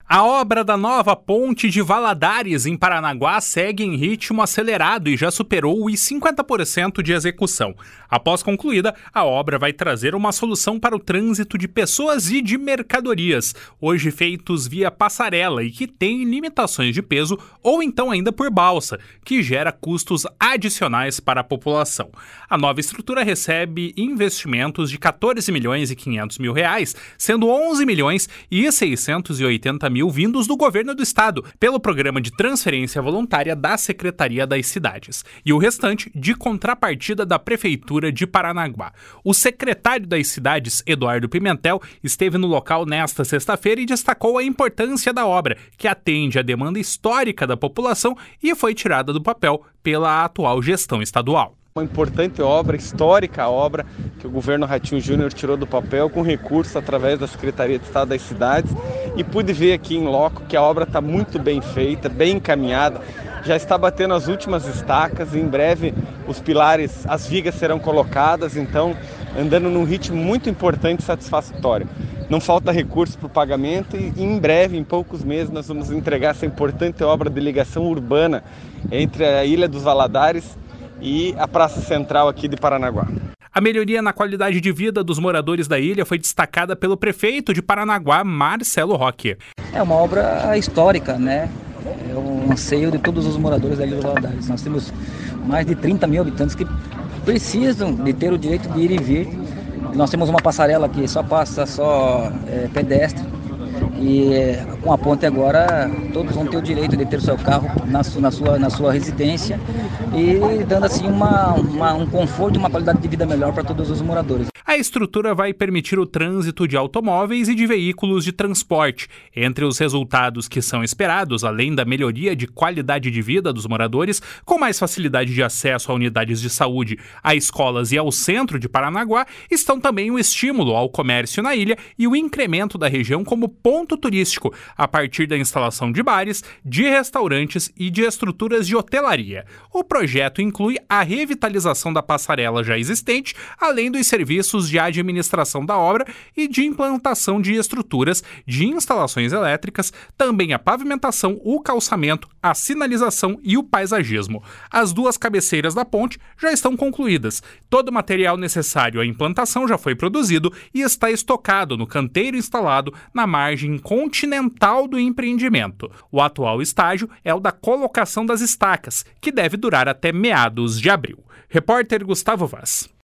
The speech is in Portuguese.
A obra da nova ponte de Valadares, em Paranaguá, segue em ritmo acelerado e já superou os 50% de execução. Após concluída, a obra vai trazer uma solução para o trânsito de pessoas e de mercadorias, hoje feitos via passarela e que têm limitações de peso ou então ainda por balsa, que gera custos adicionais para a população. A nova estrutura recebe investimentos de 14 milhões e 500 mil reais, sendo 11 milhões e 680 mil vindos do governo do estado, pelo programa de transferência voluntária da Secretaria das Cidades, e o restante de contrapartida da Prefeitura de Paranaguá. O secretário das Cidades, Eduardo Pimentel, esteve no local nesta sexta-feira e destacou a importância da obra, que atende à demanda histórica da população e foi tirada do papel pela atual gestão estadual. Uma importante obra, histórica obra, que o governo Ratinho Júnior tirou do papel com recursos através da Secretaria de Estado das Cidades, e pude ver aqui em loco que a obra está muito bem feita, bem encaminhada, já está batendo as últimas estacas e em breve os pilares, as vigas serão colocadas, então andando num ritmo muito importante e satisfatório. Não falta recurso para o pagamento e em breve, em poucos meses, nós vamos entregar essa importante obra de ligação urbana entre a Ilha dos Valadares e a Praça Central aqui de Paranaguá. A melhoria na qualidade de vida dos moradores da ilha foi destacada pelo prefeito de Paranaguá, Marcelo Roque. É uma obra histórica, né? É o anseio de todos os moradores da Ilha dos Valadares. Nós temos mais de 30 mil habitantes que precisam de ter o direito de ir e vir. Nós temos uma passarela que só passa pedestre. E com a ponte agora, todos vão ter o direito de ter o seu carro na sua residência e dando assim um conforto e uma qualidade de vida melhor para todos os moradores. A estrutura vai permitir o trânsito de automóveis e de veículos de transporte. Entre os resultados que são esperados, além da melhoria de qualidade de vida dos moradores, com mais facilidade de acesso a unidades de saúde, a escolas e ao centro de Paranaguá, estão também o estímulo ao comércio na ilha e o incremento da região como ponto turístico, a partir da instalação de bares, de restaurantes e de estruturas de hotelaria. O projeto inclui a revitalização da passarela já existente, além dos serviços de administração da obra e de implantação de estruturas de instalações elétricas, também a pavimentação, o calçamento, a sinalização e o paisagismo. As duas cabeceiras da ponte já estão concluídas. Todo o material necessário à implantação já foi produzido e está estocado no canteiro instalado na margem continental do empreendimento. O atual estágio é o da colocação das estacas, que deve durar até meados de abril. Repórter Gustavo Vaz.